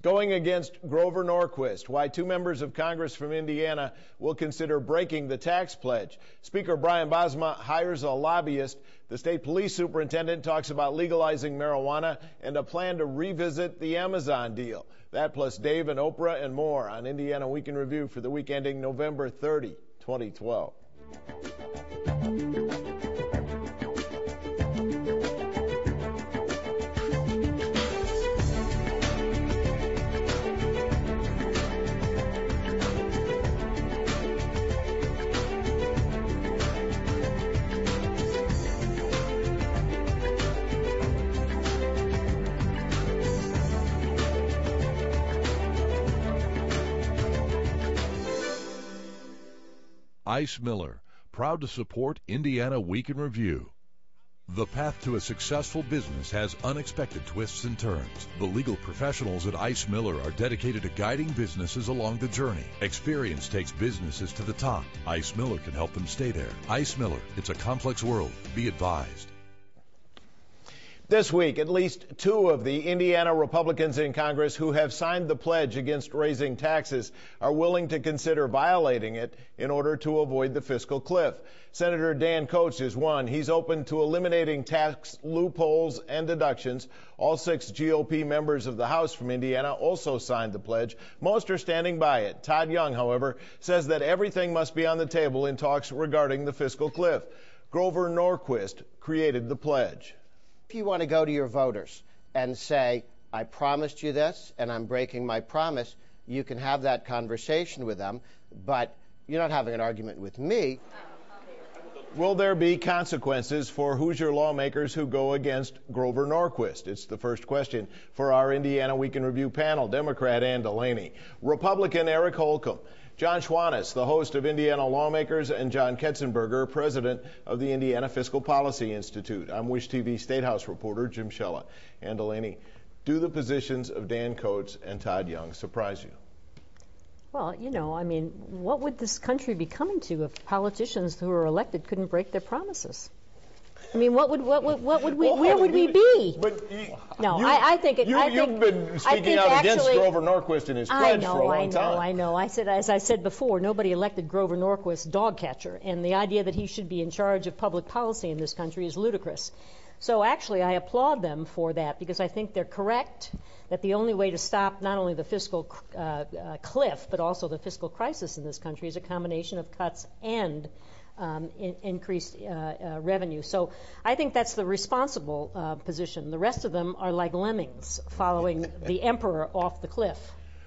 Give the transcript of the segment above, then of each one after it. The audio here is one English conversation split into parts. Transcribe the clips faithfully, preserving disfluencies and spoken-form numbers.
Going against Grover Norquist, why two members of Congress from Indiana will consider breaking the tax pledge. Speaker Brian Bosma hires a lobbyist. The state police superintendent talks about legalizing marijuana and a plan to revisit the Amazon deal. That plus Dave and Oprah and more on Indiana Week in Review for the week ending November thirtieth, twenty twelve. Ice Miller, proud to support Indiana Week in Review. The path to a successful business has unexpected twists and turns. The legal professionals at Ice Miller are dedicated to guiding businesses along the journey. Experience takes businesses to the top. Ice Miller can help them stay there. Ice Miller, it's a complex world. Be advised. This week, at least two of the Indiana Republicans in Congress who have signed the pledge against raising taxes are willing to consider violating it in order to avoid the fiscal cliff. Senator Dan Coats is one. He's open to eliminating tax loopholes and deductions. All six G O P members of the House from Indiana also signed the pledge. Most are standing by it. Todd Young, however, says that everything must be on the table in talks regarding the fiscal cliff. Grover Norquist created the pledge. If you want to go to your voters and say, I promised you this and I'm breaking my promise, you can have that conversation with them, but you're not having an argument with me. Will there be consequences for Hoosier lawmakers who go against Grover Norquist? It's the first question for our Indiana Week in Review panel. Democrat Ann Delaney, Republican Eric Holcomb, John Schwanitz, the host of Indiana Lawmakers, and John Ketzenberger, president of the Indiana Fiscal Policy Institute. I'm Wish T V State House reporter Jim Shella. Ann Delaney, do the positions of Dan Coats and Todd Young surprise you? Well, you know, I mean, what would this country be coming to if politicians who are elected couldn't break their promises? I mean, what would what would what would we? Well, where would we be? But you, no, you, I, I think it. You, I think, you've been speaking I think out actually, against Grover Norquist and his pledge I know, for a long I know, time. I know. I said, as I said before, nobody elected Grover Norquist dog catcher, and the idea that he should be in charge of public policy in this country is ludicrous. So actually, I applaud them for that because I think they're correct. That the only way to stop not only the fiscal uh, uh, cliff but also the fiscal crisis in this country is a combination of cuts and Um, in, increased uh, uh, revenue. So I think that's the responsible uh, position. The rest of them are like lemmings following the emperor off the cliff.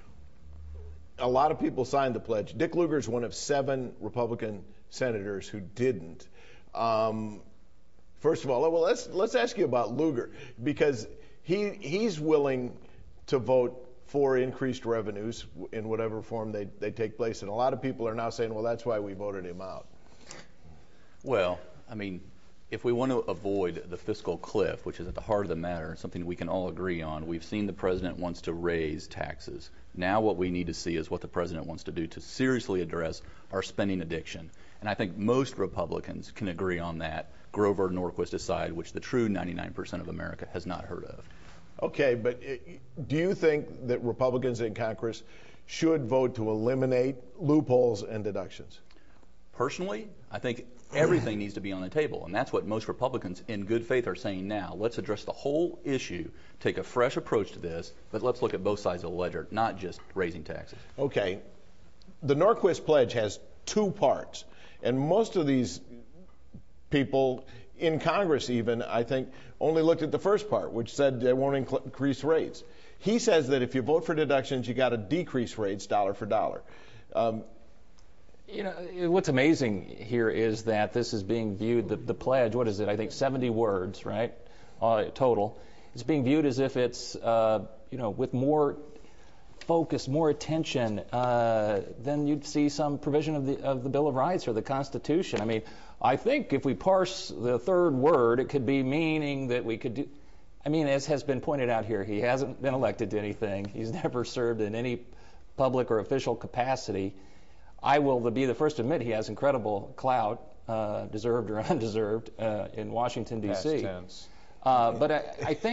A lot of people signed the pledge. Dick Lugar is one of seven Republican senators who didn't. Um, first of all, well, let's let's ask you about Lugar because he he's willing to vote for increased revenues in whatever form they, they take place. And a lot of people are now saying, well, that's why we voted him out. Well, I mean, if we want to avoid the fiscal cliff, which is at the heart of the matter, something we can all agree on, we've seen the president wants to raise taxes. Now what we need to see is what the president wants to do to seriously address our spending addiction. And I think most Republicans can agree on that, Grover Norquist aside, which the true ninety-nine percent of America has not heard of. Okay, but do you think that Republicans in Congress should vote to eliminate loopholes and deductions? Personally, I think everything needs to be on the table, and that's what most Republicans in good faith are saying now. Let's address the whole issue, take a fresh approach to this, but let's look at both sides of the ledger, not just raising taxes. Okay. The Norquist Pledge has two parts, and most of these people in Congress even, I think, only looked at the first part, which said they won't inc- increase rates. He says that if you vote for deductions, you got to decrease rates dollar for dollar. Um, You know, what's amazing here is that this is being viewed, the, the pledge, what is it, I think seventy words, right, uh, total. It's being viewed as if it's, uh, you know, with more focus, more attention uh, than you'd see some provision of the of the Bill of Rights or the Constitution. I mean, I think if we parse the third word, it could be meaning that we could do, I mean, as has been pointed out here, he hasn't been elected to anything. He's never served in any public or official capacity. I will be the first to admit he has incredible clout, uh, deserved or undeserved, uh, in Washington, D C Uh, but I, I think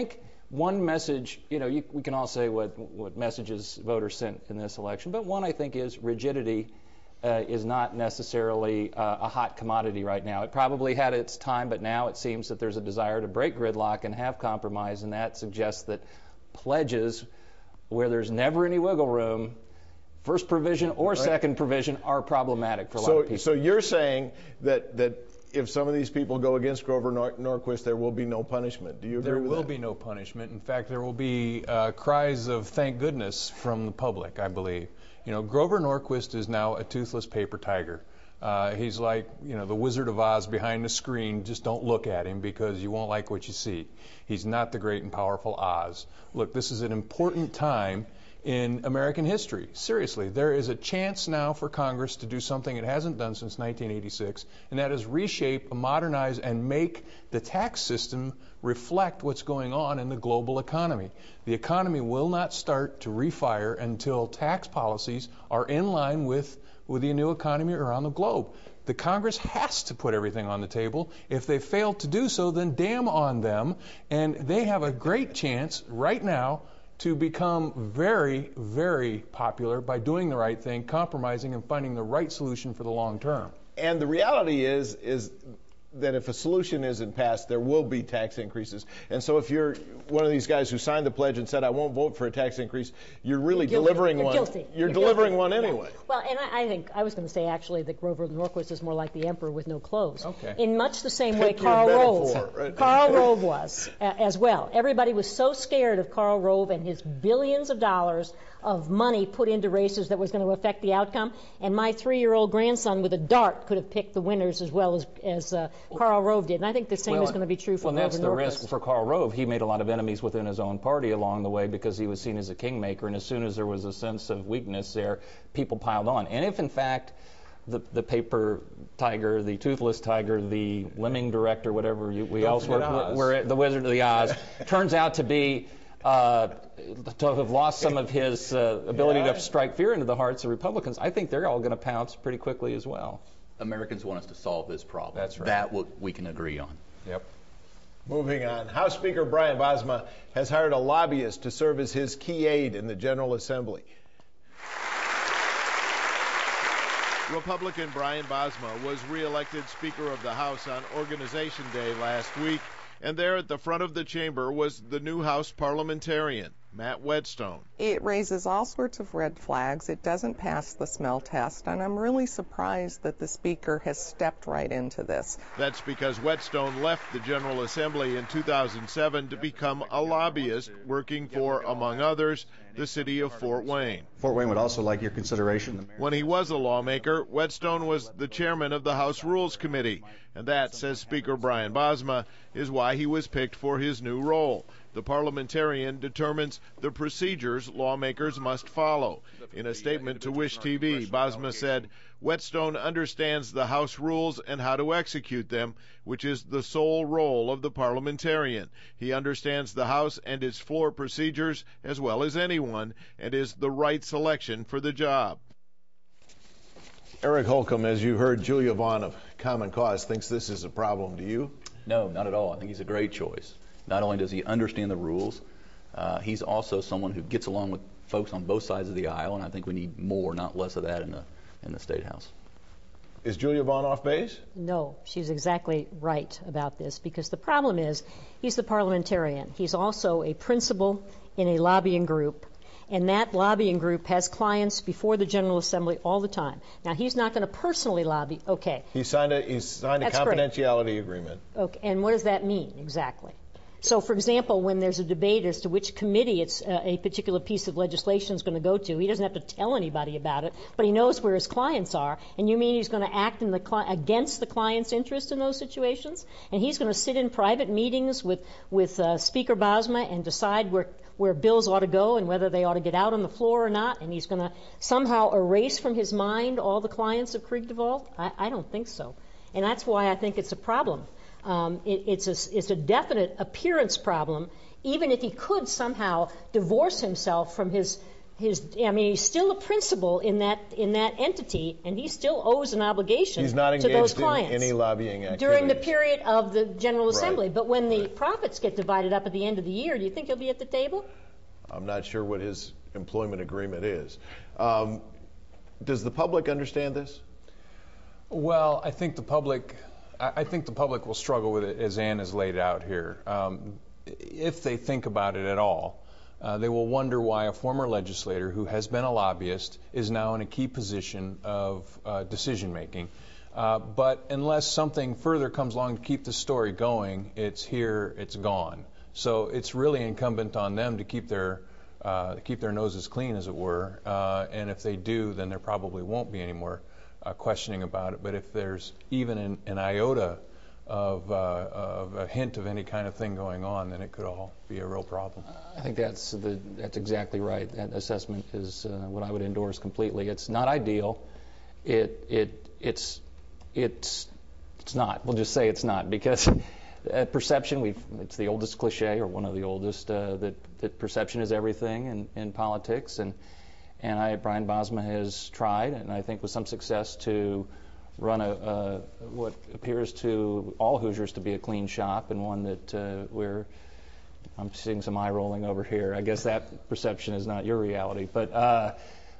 one message, you know, you, we can all say what, what messages voters sent in this election, but one I think is rigidity uh, is not necessarily uh, a hot commodity right now. It probably had its time, but now it seems that there's a desire to break gridlock and have compromise, and that suggests that pledges where there's never any wiggle room, first provision or right. second provision, are problematic for a so, lot of people. So you're saying that that if some of these people go against Grover Nor- Norquist, there will be no punishment. Do you agree there with will that? be no punishment. In fact, there will be uh, cries of thank goodness from the public, I believe. You know, Grover Norquist is now a toothless paper tiger. Uh, he's like, you know, the Wizard of Oz behind the screen. Just don't look at him because you won't like what you see. He's not the great and powerful Oz. Look, this is an important time in American history. Seriously, there is a chance now for Congress to do something it hasn't done since nineteen eighty-six, and that is reshape, modernize, and make the tax system reflect what's going on in the global economy. The economy will not start to refire until tax policies are in line with, with the new economy around the globe. The Congress has to put everything on the table. If they fail to do so, then damn on them, and they have a great chance right now to become very, very popular by doing the right thing, compromising, and finding the right solution for the long term. And the reality is, is that if a solution isn't passed, there will be tax increases. And so if you're one of these guys who signed the pledge and said, I won't vote for a tax increase, you're really you're delivering you're one. Guilty. You're, you're delivering guilty. one Yeah. anyway. Well, and I, I think I was going to say actually that Grover Norquist is more like the emperor with no clothes. Okay. In much the same Pick way your Karl metaphor, Rove, right? Karl Rove was uh, as well. Everybody was so scared of Karl Rove and his billions of dollars of money put into races that was going to affect the outcome. And my three-year-old grandson with a dart could have picked the winners as well as as uh, Karl Rove did. And I think the same well, is going to be true for well, Grover that's the Norquist. risk for Karl Rove. He made a lot of enemies within his own party along the way because he was seen as a kingmaker, and as soon as there was a sense of weakness there, people piled on. And if, in fact, the, the paper tiger, the toothless tiger, the lemming director, whatever you, we else were, were the Wizard of the Oz, turns out to be uh, to have lost some of his uh, ability yeah. to strike fear into the hearts of Republicans, I think they're all going to pounce pretty quickly as well. Americans want us to solve this problem. That's right. That what we can agree on. Yep. Moving on, House Speaker Brian Bosma has hired a lobbyist to serve as his key aide in the General Assembly. Republican Brian Bosma was re-elected Speaker of the House on Organization Day last week, and there at the front of the chamber was the new House parliamentarian, Matt Whetstone. It raises all sorts of red flags. It doesn't pass the smell test, and I'm really surprised that the Speaker has stepped right into this. That's because Whetstone left the General Assembly in two thousand seven to become a lobbyist, working for, among others, the city of Fort Wayne. Fort Wayne would also like your consideration. When he was a lawmaker, Whetstone was the chairman of the House Rules Committee, and that, says Speaker Brian Bosma, is why he was picked for his new role. The parliamentarian determines the procedures lawmakers must follow. In a statement to Wish T V, Bosma said, Whetstone understands the House rules and how to execute them, which is the sole role of the parliamentarian. He understands the House and its floor procedures as well as anyone, and is the right selection for the job. Eric Holcomb, as you heard, Julia Vaughn of Common Cause thinks this is a problem. Do you? No, not at all. I think he's a great choice. Not only does he understand the rules, uh, he's also someone who gets along with folks on both sides of the aisle, and I think we need more, not less of that in the in the State House. Is Julia Vaughn off base? No, she's exactly right about this, because the problem is he's the parliamentarian. He's also a principal in a lobbying group, and that lobbying group has clients before the General Assembly all the time. Now, he's not going to personally lobby. Okay. He signed a, he signed a confidentiality great. agreement. Okay, and what does that mean exactly? So, for example, when there's a debate as to which committee it's uh, a particular piece of legislation is going to go to, he doesn't have to tell anybody about it, but he knows where his clients are. And you mean he's going to act in the cli- against the client's interest in those situations? And he's going to sit in private meetings with with uh, Speaker Bosma and decide where where bills ought to go and whether they ought to get out on the floor or not? And he's going to somehow erase from his mind all the clients of Krieg DeVault? I, I don't think so. And that's why I think it's a problem. Um, it, it's, a, it's a definite appearance problem, even if he could somehow divorce himself from his his, I mean, he's still a principal in that in that entity, and he still owes an obligation He's not to those engaged clients in any lobbying activities during the period of the General Assembly. Right. But when the Right. profits get divided up at the end of the year, do you think he'll be at the table? I'm not sure what his employment agreement is. Um, does the public understand this? Well, I think the public, I think the public will struggle with it as Ann has laid out here. Um, if they think about it at all, uh, they will wonder why a former legislator who has been a lobbyist is now in a key position of uh, decision making. Uh, but unless something further comes along to keep the story going, it's here, it's gone. So it's really incumbent on them to keep their uh, keep their noses clean, as it were. Uh, and if they do, then there probably won't be any more uh, questioning about it. But if there's even an, an iota of, uh, of a hint of any kind of thing going on, then it could all be a real problem. I think that's the, that's exactly right. That assessment is uh, what I would endorse completely. It's not ideal. It it it's it's it's not. We'll just say it's not, because uh, perception. We've it's the oldest cliche, or one of the oldest, uh, that that perception is everything in, in politics. And and I Brian Bosma has tried, and I think with some success, to run a, a what appears to all Hoosiers to be a clean shop, and one that uh, we're I'm seeing some eye rolling over here. I guess that perception is not your reality, but uh,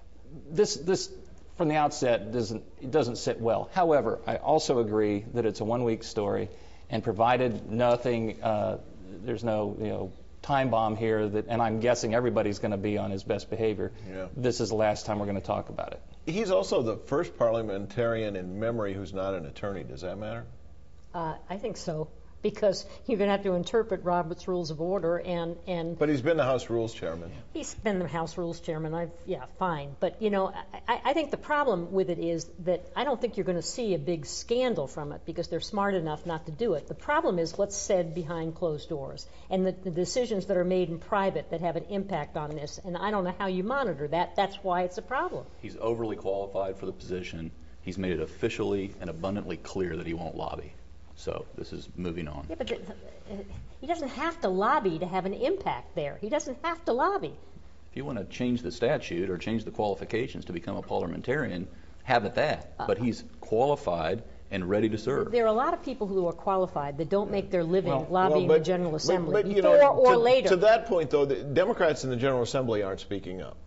this this from the outset doesn't it doesn't sit well. However, I also agree that it's a one week story, and provided nothing, uh, there's no you know time bomb here, that, and I'm guessing everybody's going to be on his best behavior. Yeah. This is the last time we're going to talk about it. He's also the first parliamentarian in memory who's not an attorney. Does that matter? Uh, I think so, because you're going to have to interpret Robert's Rules of Order, and, and But he's been the House Rules Chairman. he's been the House Rules Chairman. I've, yeah, fine. But, you know, I, I think the problem with it is that I don't think you're going to see a big scandal from it, because they're smart enough not to do it. The problem is what's said behind closed doors, and the, the decisions that are made in private that have an impact on this. And I don't know how you monitor that. That's why it's a problem. He's overly qualified for the position. He's made it officially and abundantly clear that he won't lobby. So this is moving on. Yeah, but the, the, he doesn't have to lobby to have an impact there. He doesn't have to lobby. If you want to change the statute or change the qualifications to become a parliamentarian, have at that. Uh, but he's qualified and ready to serve. There are a lot of people who are qualified that don't make their living Well, lobbying well, but, the General Assembly, but, but, you before know, or to, later. To that point, though, the Democrats in the General Assembly aren't speaking up.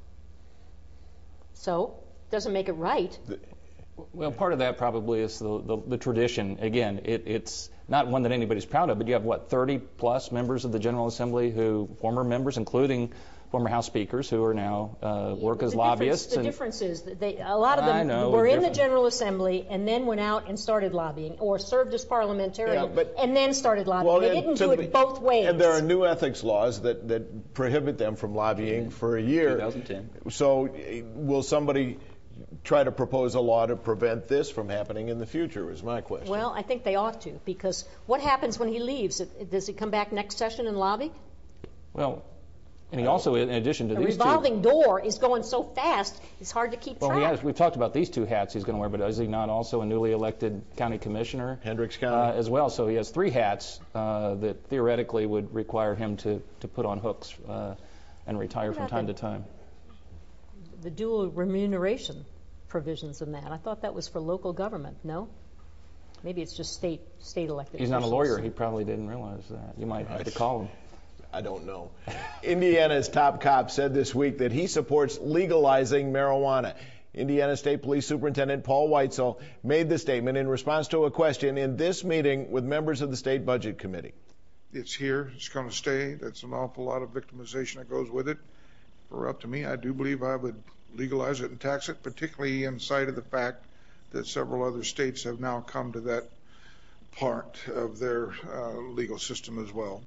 So, doesn't make it right. The, Well, part of that probably is the, the, the tradition. Again, it, it's not one that anybody's proud of, but you have, what, thirty plus members of the General Assembly who, former members, including former House speakers, who are now uh, work as the lobbyists. Difference, the and difference is that they, a lot of them I know, were in the different. General Assembly and then went out and started lobbying, or served as parliamentarian Yeah, but- and then started lobbying. well, they and didn't to do the- it both ways. And there are new ethics laws that, that prohibit them from lobbying for a year. twenty ten. So uh, will somebody try to propose a law to prevent this from happening in the future, is my question. Well, I think they ought to, because what happens when he leaves? Does he come back next session and lobby? Well, and he also, in addition to The these revolving two, door is going so fast, it's hard to keep well, track. he has, we've talked about these two hats he's going to wear, but is he not also a newly elected county commissioner? Hendricks County. Uh, as well, so he has three hats uh, that theoretically would require him to, to put on hooks uh, and retire from about time the- to time. The dual remuneration provisions in that. I thought that was for local government. No? Maybe it's just state state elected He's not a officials. lawyer. He probably didn't realize that. You might have to call him. I don't know. Indiana's top cop said this week that he supports legalizing marijuana. Indiana State Police Superintendent Paul Weitzel made the statement in response to a question in this meeting with members of the State Budget Committee. It's here. It's going to stay. That's an awful lot of victimization that goes with it. If it were up to me, I do believe I would legalize it and tax it, particularly in sight of the fact that several other states have now come to that part of their uh, legal system as well.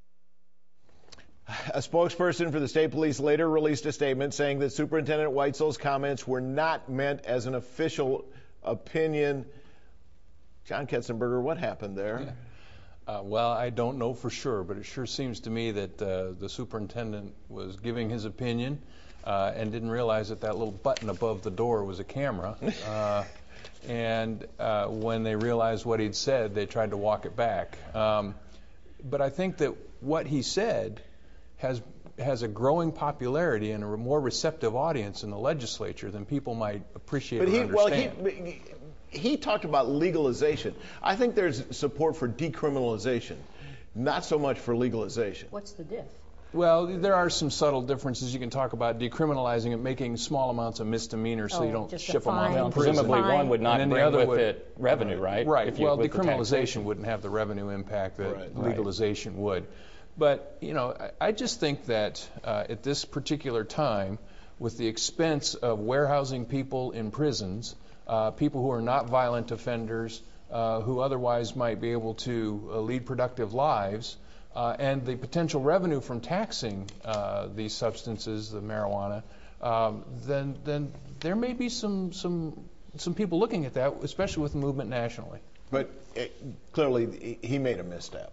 A spokesperson for the state police later released a statement saying that Superintendent Weitzel's comments were not meant as an official opinion. John Ketzenberger, what happened there? Uh, well, I don't know for sure, but it sure seems to me that uh, the superintendent was giving his opinion uh, and didn't realize that that little button above the door was a camera. Uh, and uh, when they realized what he'd said, they tried to walk it back. Um, but I think that what he said has has a growing popularity and a more receptive audience in the legislature than people might appreciate but or he, understand. Well, he, he talked about legalization. I think there's support for decriminalization, not so much for legalization. What's the diff? Well, there are some subtle differences. You can talk about decriminalizing it, making small amounts of misdemeanors so oh, you don't just ship them off Well, to prison. presumably one would not And then bring the other with would, it revenue, right? Right. If you, well, with the decriminalization taxation. wouldn't have the revenue impact that Right. legalization would. But, you know, I, I just think that uh, at this particular time, with the expense of warehousing people in prisons, uh, people who are not violent offenders, uh, who otherwise might be able to uh, lead productive lives, uh, and the potential revenue from taxing uh, these substances, the marijuana, um, then then there may be some some some people looking at that, especially with the movement nationally. But it, clearly, he made a misstep.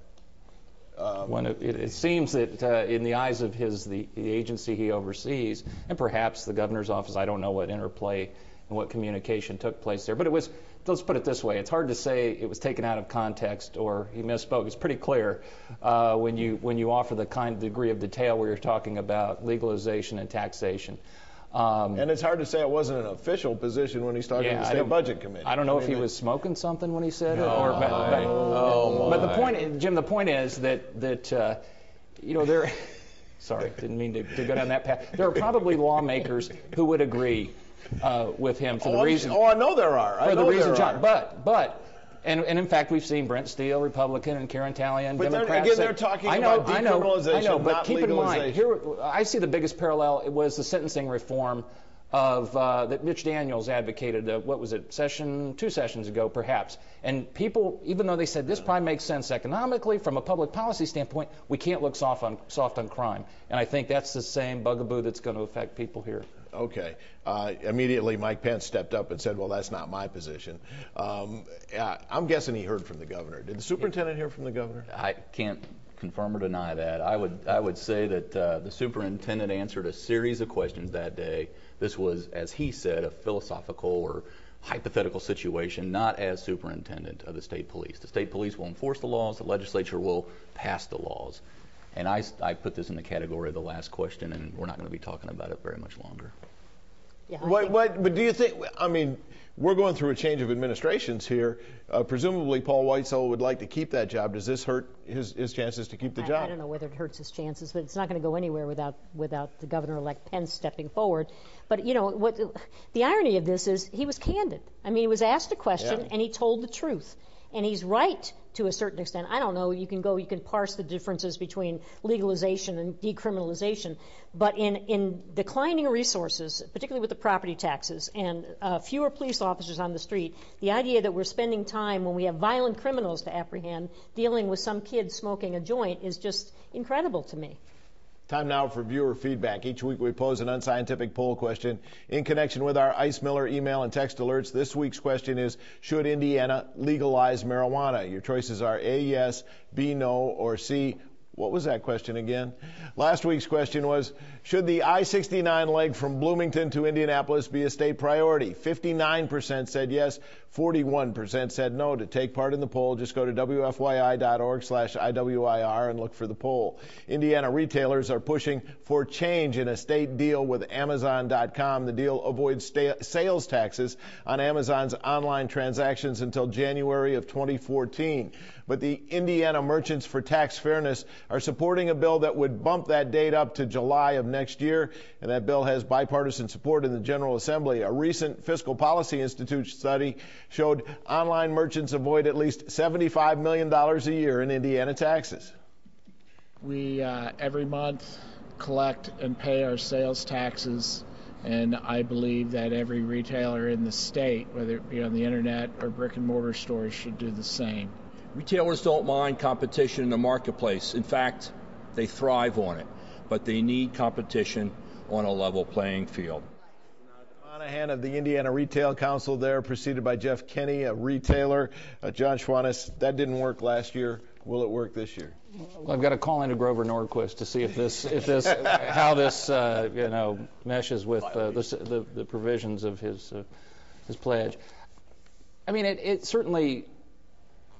Um, When it, it seems that uh, in the eyes of his the, the agency he oversees, and perhaps the governor's office, I don't know what interplay and what communication took place there, but it was, let's put it this way, it's hard to say it was taken out of context or he misspoke. It's pretty clear uh, when you when you offer the kind of degree of detail where you're talking about legalization and taxation. Um, and it's hard to say it wasn't an official position when he's talking yeah, to the I State don't- Budget Committee. I don't know I if mean, he was smoking something when he said it, No. or but, but, Oh, but the my. point, Jim, the point is that that uh, you know there. Sorry, didn't mean to, to go down that path. There are probably lawmakers who would agree uh, with him for oh, the I'm- reason. Oh, I know there are. I For the know reason, there John. are. But but. And, and in fact, we've seen Brent Steele, Republican, and Karen Tallian, But they're- Democrats. again, say- they're talking I know, about I know, decriminalization, I know, but not keep in mind, legalization. here I see the biggest parallel. It was the sentencing reform of uh, that Mitch Daniels advocated. Uh, what was it, session two sessions ago, perhaps? And people, even though they said this probably makes sense economically from a public policy standpoint, we can't look soft on soft on crime. And I think that's the same bugaboo that's going to affect people here. Okay. Uh, immediately, Mike Pence stepped up and said, well, that's not my position. Um, yeah, I'm guessing he heard from the governor. Did the superintendent hear from the governor? I can't confirm or deny that. I would I would say that uh, the superintendent answered a series of questions that day. This was, as he said, a philosophical or hypothetical situation, not as superintendent of the state police. The state police will enforce the laws. The legislature will pass the laws. And I, I put this in the category of the last question, and we're not going to be talking about it very much longer. Yeah, I What, think- what, but do you think, I mean, we're going through a change of administrations here. Uh, presumably, Paul Whitesell would like to keep that job. Does this hurt his, his chances to keep the I, job? I don't know whether it hurts his chances, but it's not going to go anywhere without without the governor-elect Pence stepping forward. But you know what? The irony of this is he was candid. I mean, he was asked a question Yeah. and he told the truth, and he's right to a certain extent. I don't know. You can go. You can parse the differences between legalization and decriminalization, but in in declining resources, particularly with the property taxes and uh, fewer police officers on the street, the idea that we're spending time when we have violent criminals to apprehend dealing with some kid smoking a joint is just incredible to me. Time now for viewer feedback. Each week we pose an unscientific poll question in connection with our Ice Miller email and text alerts. This week's question is, should Indiana legalize marijuana? Your choices are A, yes, B, no, or C. What was that question again? Last week's question was, should the I sixty-nine leg from Bloomington to Indianapolis be a state priority? fifty-nine percent said yes, forty-one percent said no. To take part in the poll, just go to W F Y I dot org slash I W I R and look for the poll. Indiana retailers are pushing for change in a state deal with Amazon dot com. The deal avoids sta- sales taxes on Amazon's online transactions until January of twenty fourteen. But the Indiana Merchants for Tax Fairness are supporting a bill that would bump that date up to July of next year, and that bill has bipartisan support in the General Assembly. A recent Fiscal Policy Institute study showed online merchants avoid at least seventy-five million dollars a year in Indiana taxes. We, uh, every month, collect and pay our sales taxes, and I believe that every retailer in the state, whether it be on the internet or brick and mortar stores, should do the same. Retailers don't mind competition in the marketplace. In fact, they thrive on it, but they need competition on a level playing field. Monahan of the Indiana Retail Council there, preceded by Jeff Kenny, a retailer. Uh, John Schwantes, that didn't work last year. Will it work this year? Well, I've got to call into Grover Norquist to see if this, if this, how this, uh, you know, meshes with uh, the, the the provisions of his uh, his pledge. I mean, it, it certainly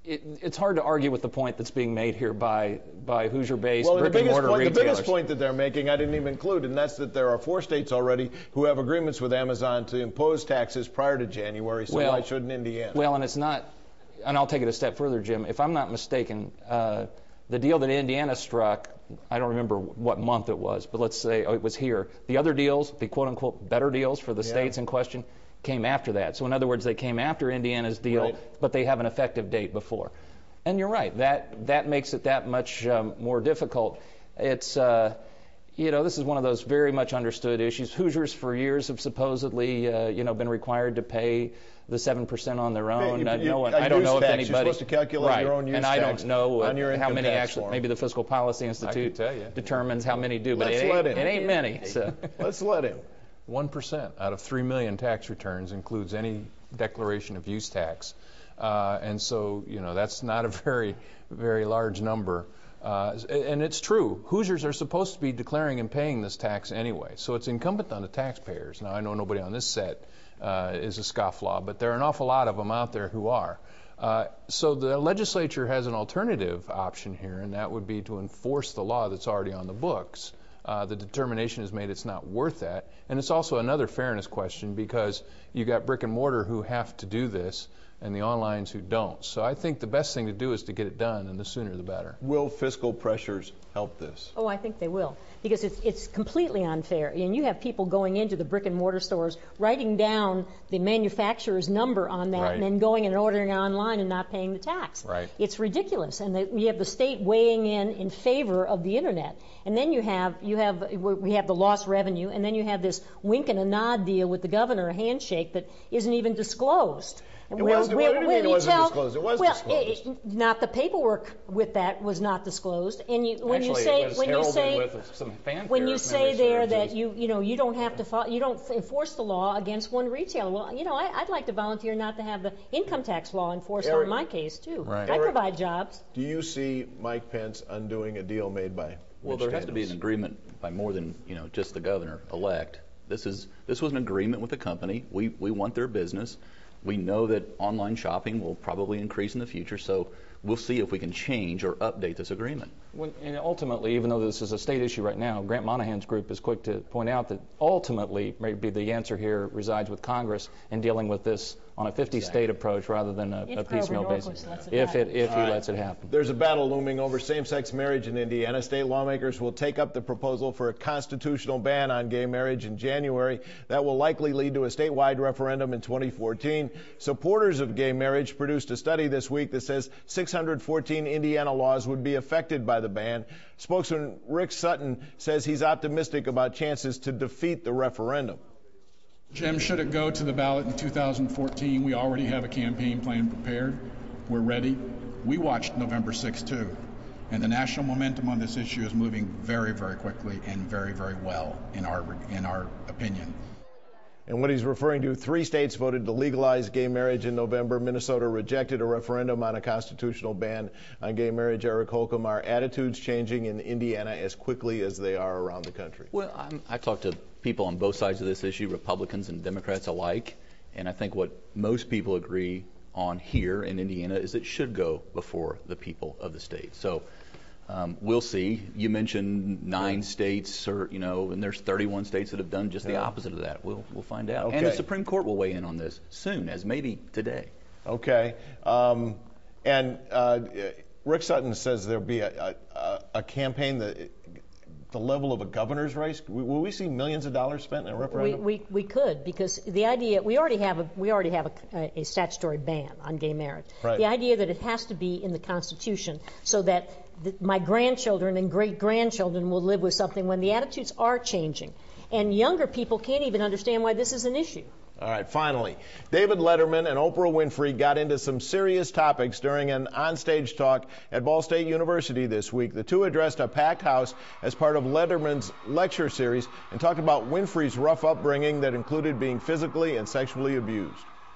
It, it's hard to argue with the point that's being made here by by Hoosier-based well, brick the and biggest mortar point, retailers. The biggest point that they're making, I didn't even include, and that's that there are four states already who have agreements with Amazon to impose taxes prior to January. So well, why shouldn't Indiana? Well, and it's not. And I'll take it a step further, Jim. If I'm not mistaken, uh, the deal that Indiana struck, I don't remember what month it was, but let's say oh, it was here. The other deals, the quote-unquote better deals for the yeah. states in question, came after that. So in other words, they came after Indiana's deal, right. but they have an effective date before. And you're right. That that makes it that much um, more difficult. It's uh, you know this is one of those very much understood issues. Hoosiers for years have supposedly uh, you know been required to pay the seven percent on their own. Hey, you, no one, I don't know tax. if anybody. You're supposed to calculate right. your own use and I tax don't know on your how many actually. Form. Maybe the Fiscal Policy Institute determines how many do, but Let's it ain't, let him. it ain't many. So. Let's let him. One percent out of three million tax returns includes any declaration of use tax. Uh, and so, you know, that's not a very, very large number. Uh, and it's true. Hoosiers are supposed to be declaring and paying this tax anyway. So it's incumbent on the taxpayers. Now, I know nobody on this set uh, is a scofflaw, but there are an awful lot of them out there who are. Uh, so the legislature has an alternative option here, and that would be to enforce the law that's already on the books. Uh, the determination is made it's not worth that. And it's also another fairness question because you got brick and mortar who have to do this and the onlines who don't. So I think the best thing to do is to get it done, and the sooner the better. Will fiscal pressures help this? Oh, I think they will, because it's it's completely unfair. And you have people going into the brick and mortar stores, writing down the manufacturer's number on that, right. and then going and ordering it online and not paying the tax. Right. It's ridiculous. And the, you have the state weighing in in favor of the internet. And then you have you have we have the lost revenue, and then you have this wink and a nod deal with the governor, a handshake that isn't even disclosed. It was, what do you mean it wasn't tell, disclosed? It was well, disclosed. It, not the paperwork with that was not disclosed. And you, when Actually, you say it was when you say with some fanfare, when you say there that just... you you know you don't have to fo- you don't enforce the law against one retailer. Well, you know I, I'd like to volunteer not to have the income tax law enforced Eric, on my case too. Right. I Eric, provide jobs. Do you see Mike Pence undoing a deal made by? Well, Mitch there Daniels? has to be an agreement by more than you know just the governor elect. This is this was an agreement with the company. We we want their business. We know that online shopping will probably increase in the future, so we'll see if we can change or update this agreement. When, and ultimately, even though this is a state issue right now, Grant Monahan's group is quick to point out that ultimately maybe the answer here resides with Congress in dealing with this on a fifty-state exactly. approach rather than a, a piecemeal basis. If it if he right. lets it happen. There's a battle looming over same-sex marriage in Indiana. State lawmakers will take up the proposal for a constitutional ban on gay marriage in January. That will likely lead to a statewide referendum in twenty fourteen. Supporters of gay marriage produced a study this week that says six hundred fourteen Indiana laws would be affected by the ban. Spokesman Rick Sutton says he's optimistic about chances to defeat the referendum. Jim, should it go to the ballot in two thousand fourteen, we already have a campaign plan prepared. We're ready. We watched November sixth, too. And the national momentum on this issue is moving very, very quickly and very, very well, in our in our opinion. And what he's referring to, three states voted to legalize gay marriage in November. Minnesota rejected a referendum on a constitutional ban on gay marriage. Eric Holcomb, are attitudes changing in Indiana as quickly as they are around the country? Well, I'm, I talked to people on both sides of this issue, Republicans and Democrats alike, and I think what most people agree on here in Indiana is it should go before the people of the state. So um, we'll see. You mentioned nine yeah. states, or you know, and there's thirty-one states that have done just yeah. the opposite of that. We'll we'll find out. Okay. And the Supreme Court will weigh in on this soon, as maybe today. Okay. Um, and uh, Rick Sutton says there'll be a, a, a campaign that. The level of a governor's race? Will we see millions of dollars spent in a referendum? We, we, we could, because the idea we already have a we already have a, a statutory ban on gay marriage. Right. The idea that it has to be in the Constitution so that the, my grandchildren and great grandchildren will live with something when the attitudes are changing, and younger people can't even understand why this is an issue. All right, finally, David Letterman and Oprah Winfrey got into some serious topics during an onstage talk at Ball State University this week. The two addressed a packed house as part of Letterman's lecture series and talked about Winfrey's rough upbringing that included being physically and sexually abused.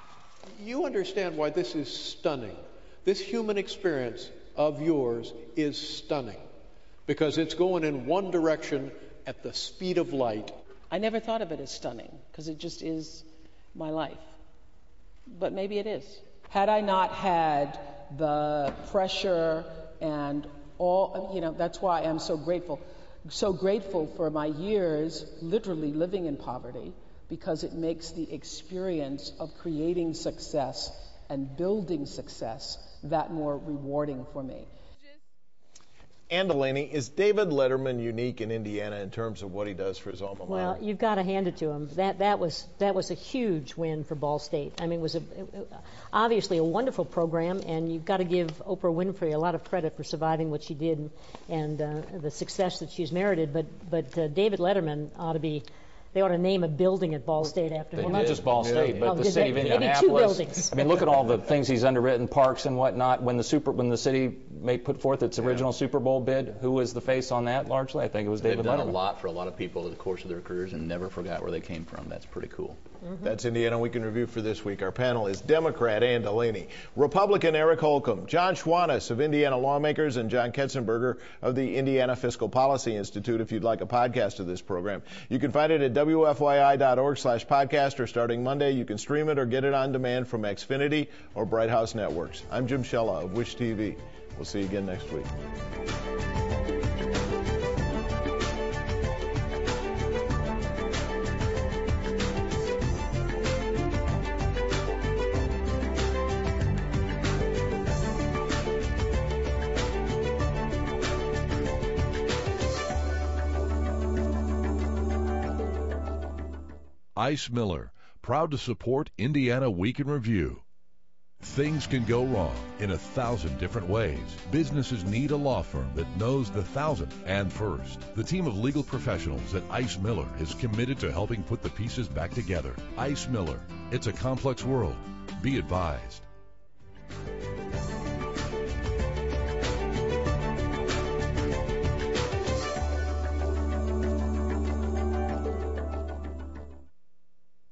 You understand why this is stunning. This human experience of yours is stunning because it's going in one direction at the speed of light. I never thought of it as stunning because it just is my life. But maybe it is. Had I not had the pressure and all, you know, that's why I'm so grateful. So grateful for my years literally living in poverty, because it makes the experience of creating success and building success that more rewarding for me. Ann Delaney, is David Letterman unique in Indiana in terms of what he does for his alma mater? Well, you've got to hand it to him. That that was that was a huge win for Ball State. I mean, it was a, obviously a wonderful program, and you've got to give Oprah Winfrey a lot of credit for surviving what she did and uh, the success that she's merited. But but uh, David Letterman ought to be. They ought to name a building at Ball State after him. Well, not just Ball State, Yeah. but Oh, the did city they- of maybe two Indianapolis. buildings. I mean, look at all the things he's underwritten, parks and whatnot. When the super, when the city may put forth its original Super Bowl bid, who was the face on that largely? I think it was They've David done Letterman. a lot for a lot of people over the course of their careers and never forgot where they came from. That's pretty cool. Mm-hmm. That's Indiana Week in Review for this week. Our panel is Democrat Ann Delaney, Republican Eric Holcomb, John Schwantes of Indiana Lawmakers, and John Ketzenberger of the Indiana Fiscal Policy Institute. If you'd like a podcast of this program, you can find it at W F Y I dot org slash podcast, or starting Monday, you can stream it or get it on demand from Xfinity or Bright House Networks. I'm Jim Shella of Wish T V. We'll see you again next week. Ice Miller, proud to support Indiana Week in Review. Things can go wrong in a thousand different ways. Businesses need a law firm that knows the thousand and first. The team of legal professionals at Ice Miller is committed to helping put the pieces back together. Ice Miller, it's a complex world. Be advised.